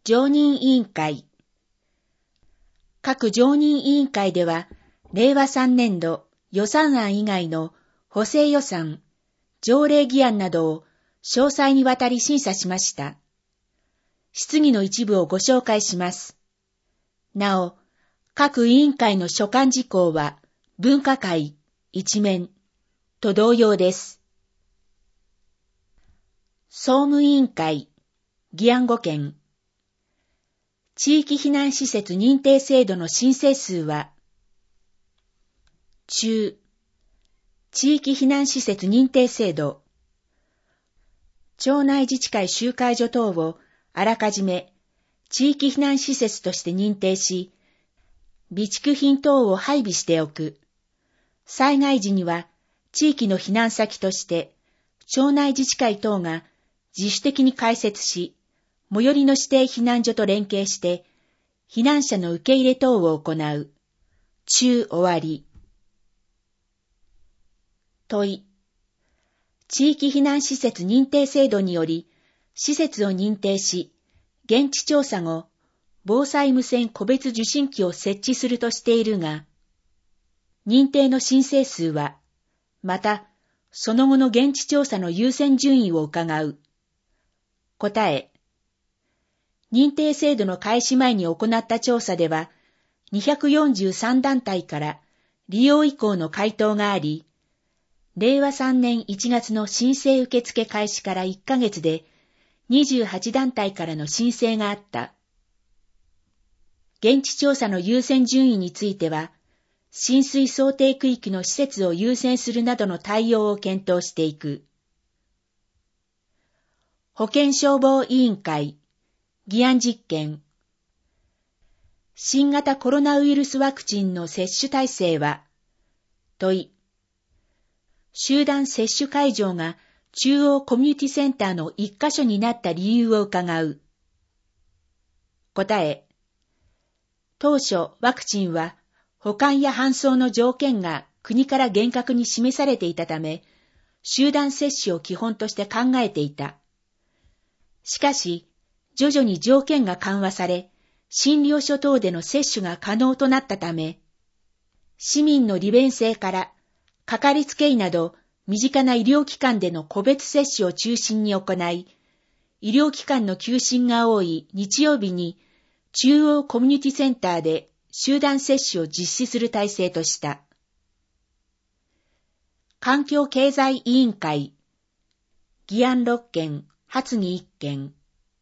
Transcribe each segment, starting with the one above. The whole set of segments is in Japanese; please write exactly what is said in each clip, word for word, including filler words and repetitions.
常任委員会。各常任委員会では、れいわさんねんど予算案以外の補正予算、条例議案などを詳細にわたり審査しました。質疑の一部をご紹介します。なお、各委員会の所管事項は分科会一面と同様です。総務委員会議案ごけん。地域避難施設認定制度の申請数は、中、地域避難施設認定制度、町内自治会集会所等をあらかじめ地域避難施設として認定し、備蓄品等を配備しておく。災害時には地域の避難先として町内自治会等が自主的に開設し、最寄りの指定避難所と連携して避難者の受け入れ等を行う。中終わり。問い。地域避難施設認定制度により、施設を認定し、現地調査後、防災無線個別受信機を設置するとしているが、認定の申請数は、また、その後の現地調査の優先順位を伺う。答え。認定制度の開始前に行った調査では、にひゃくよんじゅうさんだんたいから利用意向の回答があり、れいわさんねんいちがつの申請受付開始からいっかげつでにじゅうはちだんたいからの申請があった。現地調査の優先順位については、浸水想定区域の施設を優先するなどの対応を検討していく。保健消防委員会議案実験。新型コロナウイルスワクチンの接種体制は、問い。集団接種会場が中央コミュニティセンターの一箇所になった理由を伺う。答え。当初ワクチンは保管や搬送の条件が国から厳格に示されていたため、集団接種を基本として考えていた。しかし、徐々に条件が緩和され、診療所等での接種が可能となったため、市民の利便性から、かかりつけ医など身近な医療機関での個別接種を中心に行い、医療機関の休診が多い日曜日に中央コミュニティセンターで集団接種を実施する体制とした。環境経済委員会議案ろっけん、発議いっけん。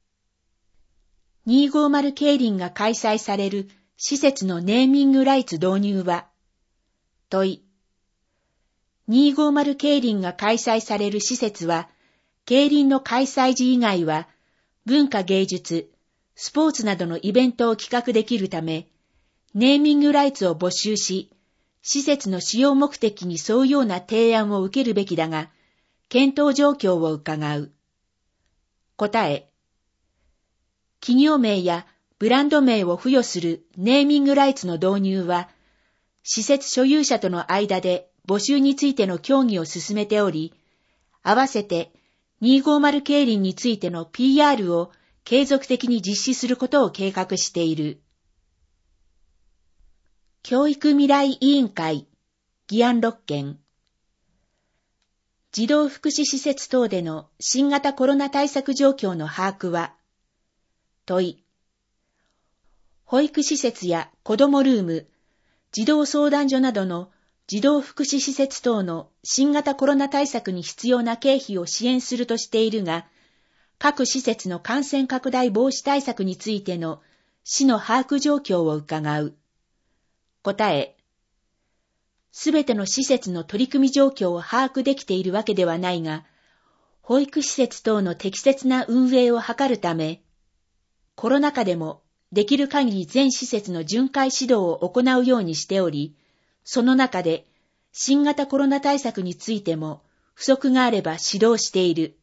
にひゃくごじゅう競輪が開催される施設のネーミングライツ導入は、問い。にひゃくごじゅう競輪が開催される施設は、競輪の開催時以外は、文化芸術、スポーツなどのイベントを企画できるため、ネーミングライツを募集し、施設の使用目的に沿うような提案を受けるべきだが、検討状況を伺う。答え。企業名やブランド名を付与するネーミングライツの導入は、施設所有者との間で募集についての協議を進めており、合わせてにひゃくごじゅう競輪についての ピーアール を継続的に実施することを計画している。教育未来委員会議案ろっけん。児童福祉施設等での新型コロナ対策状況の把握は、問い。保育施設や子どもルーム、児童相談所などの児童福祉施設等の新型コロナ対策に必要な経費を支援するとしているが、各施設の感染拡大防止対策についての市の把握状況を伺う。答え。すべての施設の取り組み状況を把握できているわけではないが、保育施設等の適切な運営を図るため、コロナ禍でもできる限り全施設の巡回指導を行うようにしており、その中で新型コロナ対策についても不足があれば指導している。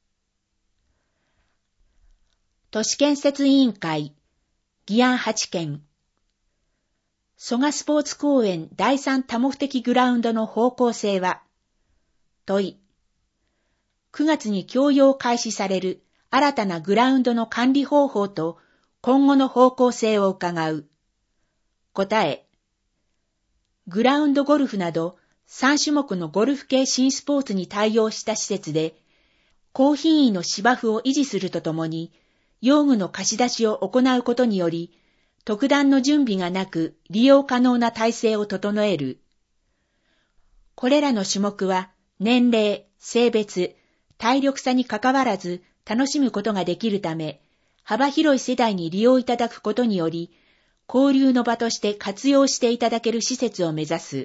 都市建設委員会議案はちけん。蘇我スポーツ公園第三多目的グラウンドの方向性は、問い。くがつに供用開始される新たなグラウンドの管理方法と今後の方向性を伺う。答え。グラウンドゴルフなどさん種目のゴルフ系新スポーツに対応した施設で、高品位の芝生を維持するとともに、用具の貸し出しを行うことにより、特段の準備がなく利用可能な体制を整える。これらの種目は年齢、性別、体力差に関わらず楽しむことができるため、幅広い世代に利用いただくことにより、交流の場として活用していただける施設を目指す。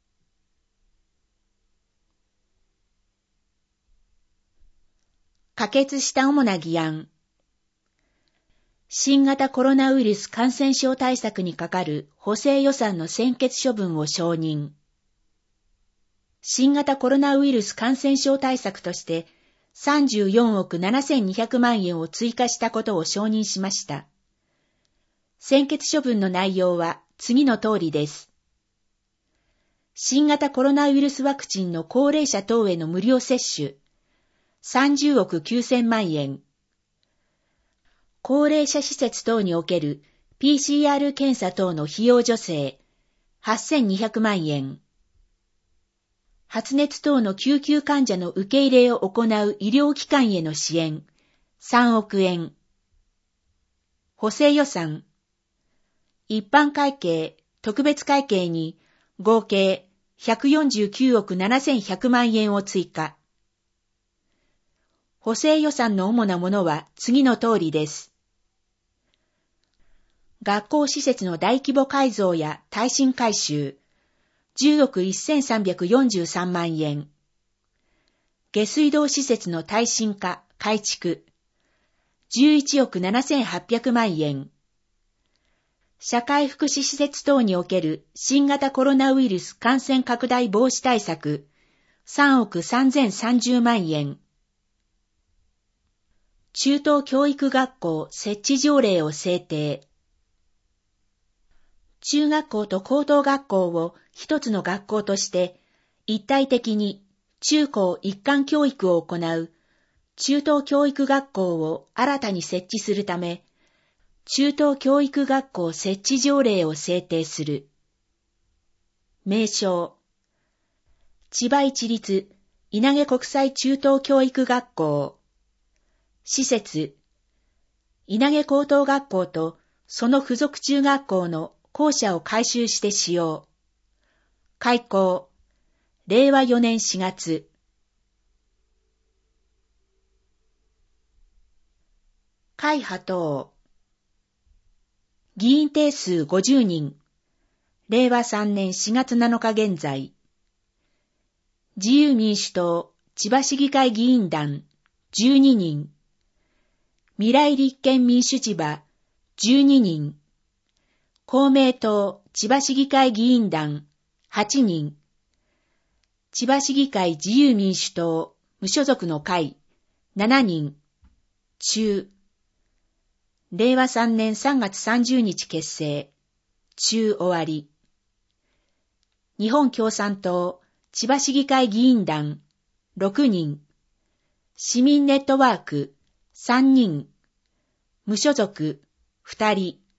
可決した主な議案。新型コロナウイルス感染症対策に係る補正予算の専決処分を承認。新型コロナウイルス感染症対策としてさんじゅうよんおくななせんにひゃくまんえんを追加したことを承認しました。専決処分の内容は次の通りです。新型コロナウイルスワクチンの高齢者等への無料接種、さんじゅうおくきゅうせんまんえん。高齢者施設等における ピーシーアール 検査等の費用助成、はっせんにひゃくまんえん。発熱等の救急患者の受け入れを行う医療機関への支援、さんおくえん。補正予算。一般会計、特別会計に合計ひゃくよんじゅうきゅうおくななせんひゃくまんえんを追加。補正予算の主なものは次の通りです。学校施設の大規模改造や耐震改修、じゅうおくせんさんびゃくよんじゅうさんまんえん。下水道施設の耐震化、改築、じゅういちおくななせんはっぴゃくまんえん。社会福祉施設等における新型コロナウイルス感染拡大防止対策、さんおくさんぜんさんじゅうまんえん。中等教育学校設置条例を制定。中学校と高等学校を一つの学校として一体的に中高一貫教育を行う中等教育学校を新たに設置するため、中等教育学校設置条例を制定する。名称。千葉市立稲毛国際中等教育学校。施設。稲毛高等学校とその付属中学校の校舎を改修して使用。開校。れいわよねんしがつ。会派等。議員定数ごじゅうにん。れいわさんねんしがつなのか現在。自由民主党千葉市議会議員団じゅうににん。未来立憲民主千葉じゅうににん。公明党千葉市議会議員団はちにん。千葉市議会自由民主党無所属の会しちにん。中。れいわさんねんさんがつさんじゅうにち結成。中終わり。日本共産党千葉市議会議員団ろくにん。市民ネットワークさんにん。無所属ふたり。